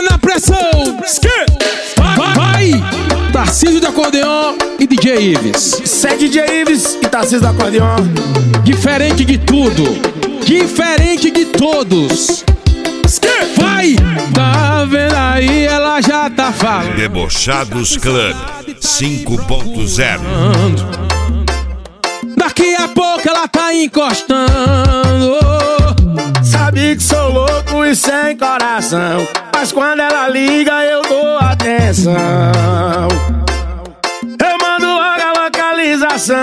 na pressão. Vai! Tarcísio do acordeon e DJ Ives. Cê é DJ Ives e Tarcísio do acordeon. Diferente de tudo, diferente de todos. Vai! Tá vendo aí, ela já tá falando. Debochados Club 5.0. Daqui a pouco ela tá encostando. Sabe que sou louco e sem coração, mas quando ela liga eu dou atenção. Eu mando logo a localização.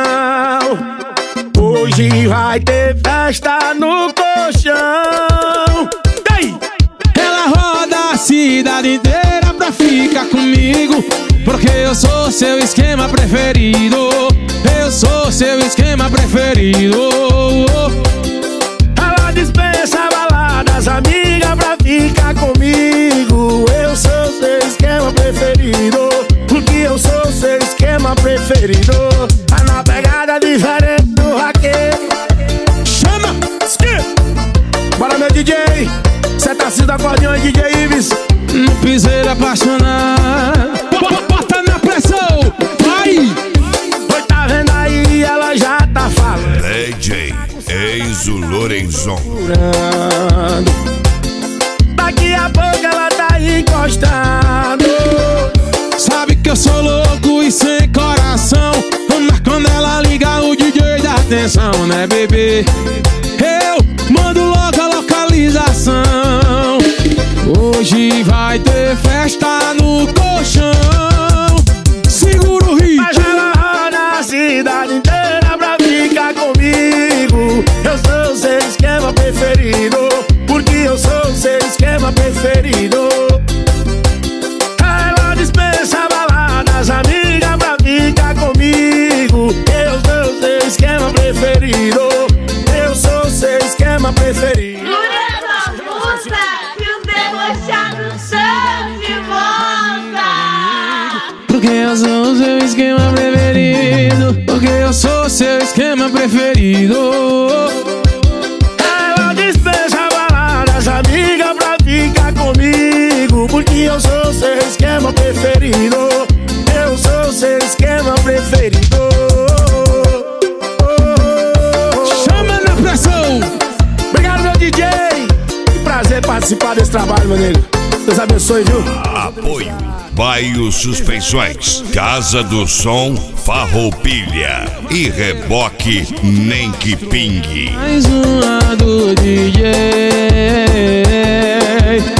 Hoje vai ter festa no colchão. Ela roda a cidade inteira pra ficar comigo, porque eu sou seu esquema preferido. Eu sou seu esquema preferido. Ela dispensa baladas, amiga, pra ficar comigo. Eu sou seu esquema preferido, porque eu sou seu esquema preferido. Tá na pegada diferente do raqueiro. Chama! Bora, meu DJ. Cê tá se da acordeão e DJ Ives. No piseiro apaixonado. Bota na pressão. Vai! Oi, tá vendo aí, ela já tá falando. DJ Enzo Lorenzon. Daqui a pouco ela tá encostando. Sabe que eu sou louco e sem coração, mas quando ela liga o DJ dá atenção, né, bebê? Eu mando logo a localização. Hoje vai ter festa no colchão. Segura o ritmo. Mas ela roda a cidade inteira pra ficar comigo. Eu sou seu esquema preferido, porque eu sou seu esquema preferido. Ela dispensa baladas, amiga, pra ficar comigo. Eu sou seu esquema preferido. Eu sou seu esquema preferido. Porque eu sou o seu esquema preferido. Porque eu sou o seu esquema preferido. Ela dispensa baladas, amiga, pra ficar comigo, porque eu sou o seu esquema preferido. Eu sou o seu esquema preferido. Chama na pressão. Obrigado, meu DJ. Que prazer participar desse trabalho, meu nego. Deus abençoe, viu? Apoio Baio Suspensões, Casa do Som Farroupilha e Reboque Nem Que Pingue. Mais uma do DJ.